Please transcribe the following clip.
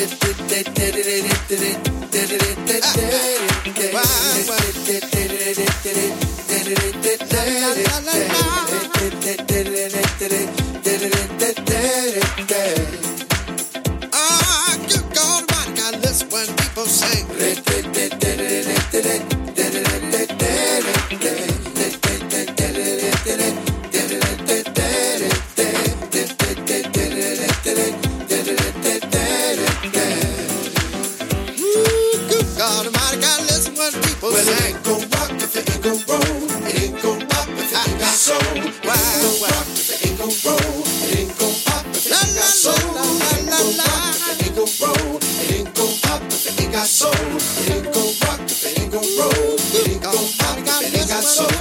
Good God Almighty, I listen when people sing. Good God Almighty, I listen when people Well, it sing. ain't gon' rock if it ain't gon' roll. It ain't gon' pop if it ain't got soul. It ain't gon' rock if it ain't gon' roll. It ain't gon' pop if it ain't got soul. It ain't gon' rock if it ain't gon' roll. It ain't gon' pop if it ain't got soul. It ain't gon' rock if it ain't gon' roll. It ain't gon' pop if it ain't got soul.